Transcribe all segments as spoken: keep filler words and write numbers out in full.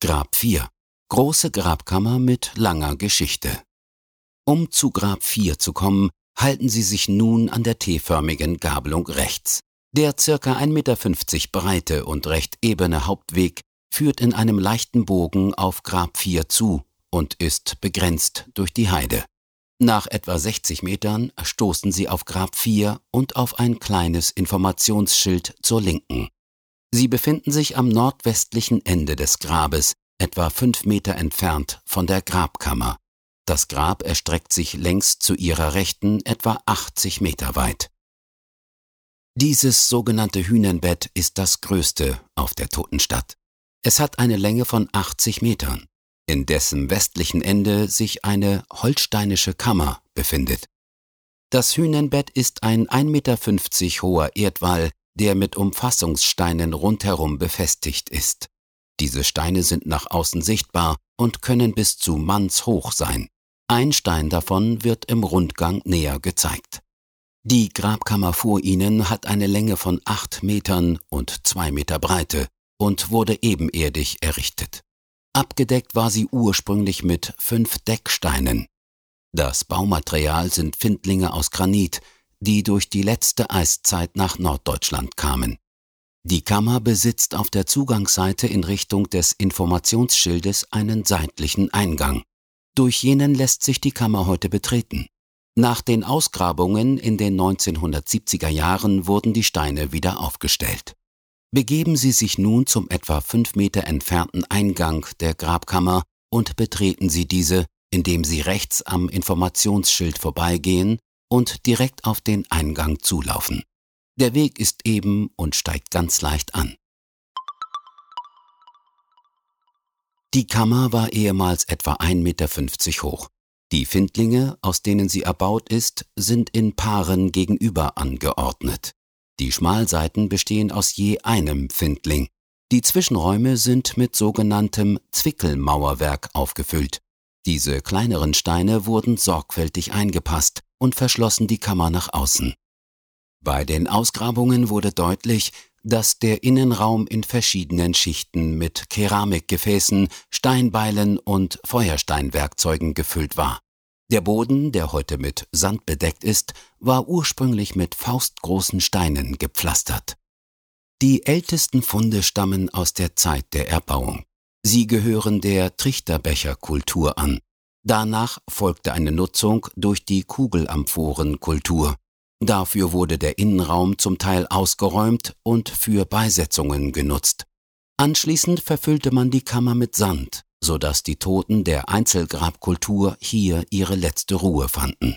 Grab vier. Große Grabkammer mit langer Geschichte. Um zu Grab vier zu kommen, halten Sie sich nun an der T-förmigen Gabelung rechts. Der ca. ein Meter fünfzig breite und recht ebene Hauptweg führt in einem leichten Bogen auf Grab vier zu und ist begrenzt durch die Heide. Nach etwa sechzig Metern stoßen Sie auf Grab vier und auf ein kleines Informationsschild zur Linken. Sie befinden sich am nordwestlichen Ende des Grabes, etwa fünf Meter entfernt von der Grabkammer. Das Grab erstreckt sich längs zu Ihrer Rechten etwa achtzig Meter weit. Dieses sogenannte Hünenbett ist das größte auf der Totenstadt. Es hat eine Länge von achtzig Metern, in dessen westlichen Ende sich eine holsteinische Kammer befindet. Das Hünenbett ist ein ein Meter fünfzig hoher Erdwall, der mit Umfassungssteinen rundherum befestigt ist. Diese Steine sind nach außen sichtbar und können bis zu mannshoch sein. Ein Stein davon wird im Rundgang näher gezeigt. Die Grabkammer vor ihnen hat eine Länge von acht Metern und zwei Meter Breite und wurde ebenerdig errichtet. Abgedeckt war sie ursprünglich mit fünf Decksteinen. Das Baumaterial sind Findlinge aus Granit, die durch die letzte Eiszeit nach Norddeutschland kamen. Die Kammer besitzt auf der Zugangsseite in Richtung des Informationsschildes einen seitlichen Eingang. Durch jenen lässt sich die Kammer heute betreten. Nach den Ausgrabungen in den neunzehnhundertsiebziger Jahren wurden die Steine wieder aufgestellt. Begeben Sie sich nun zum etwa fünf Meter entfernten Eingang der Grabkammer und betreten Sie diese, indem Sie rechts am Informationsschild vorbeigehen und direkt auf den Eingang zulaufen. Der Weg ist eben und steigt ganz leicht an. Die Kammer war ehemals etwa ein Meter fünfzig hoch. Die Findlinge, aus denen sie erbaut ist, sind in Paaren gegenüber angeordnet. Die Schmalseiten bestehen aus je einem Findling. Die Zwischenräume sind mit sogenanntem Zwickelmauerwerk aufgefüllt. Diese kleineren Steine wurden sorgfältig eingepasst und verschlossen die Kammer nach außen. Bei den Ausgrabungen wurde deutlich, dass der Innenraum in verschiedenen Schichten mit Keramikgefäßen, Steinbeilen und Feuersteinwerkzeugen gefüllt war. Der Boden, der heute mit Sand bedeckt ist, war ursprünglich mit faustgroßen Steinen gepflastert. Die ältesten Funde stammen aus der Zeit der Erbauung. Sie gehören der Trichterbecherkultur an. Danach folgte eine Nutzung durch die Kugelamphorenkultur. Dafür wurde der Innenraum zum Teil ausgeräumt und für Beisetzungen genutzt. Anschließend verfüllte man die Kammer mit Sand, sodass die Toten der Einzelgrabkultur hier ihre letzte Ruhe fanden.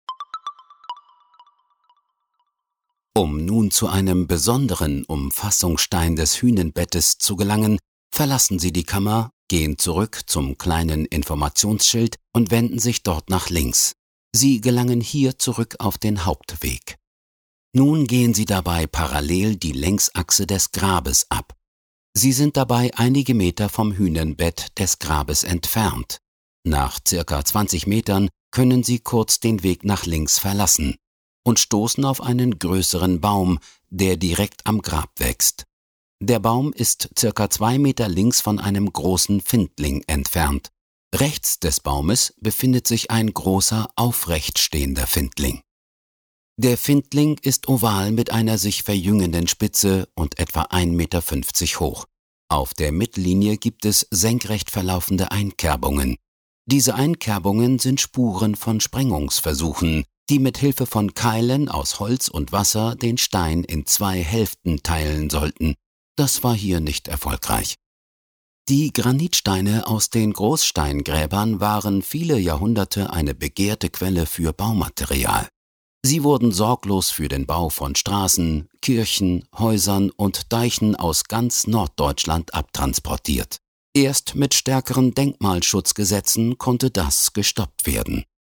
Um nun zu einem besonderen Umfassungsstein des Hünenbettes zu gelangen, verlassen Sie die Kammer, gehen zurück zum kleinen Informationsschild und wenden sich dort nach links. Sie gelangen hier zurück auf den Hauptweg. Nun gehen Sie dabei parallel die Längsachse des Grabes ab. Sie sind dabei einige Meter vom Hünenbett des Grabes entfernt. Nach circa zwanzig Metern können Sie kurz den Weg nach links verlassen und stoßen auf einen größeren Baum, der direkt am Grab wächst. Der Baum ist circa zwei Meter links von einem großen Findling entfernt. Rechts des Baumes befindet sich ein großer, aufrecht stehender Findling. Der Findling ist oval mit einer sich verjüngenden Spitze und etwa ein Meter fünfzig hoch. Auf der Mittellinie gibt es senkrecht verlaufende Einkerbungen. Diese Einkerbungen sind Spuren von Sprengungsversuchen, die mit Hilfe von Keilen aus Holz und Wasser den Stein in zwei Hälften teilen sollten. Das war hier nicht erfolgreich. Die Granitsteine aus den Großsteingräbern waren viele Jahrhunderte eine begehrte Quelle für Baumaterial. Sie wurden sorglos für den Bau von Straßen, Kirchen, Häusern und Deichen aus ganz Norddeutschland abtransportiert. Erst mit stärkeren Denkmalschutzgesetzen konnte das gestoppt werden.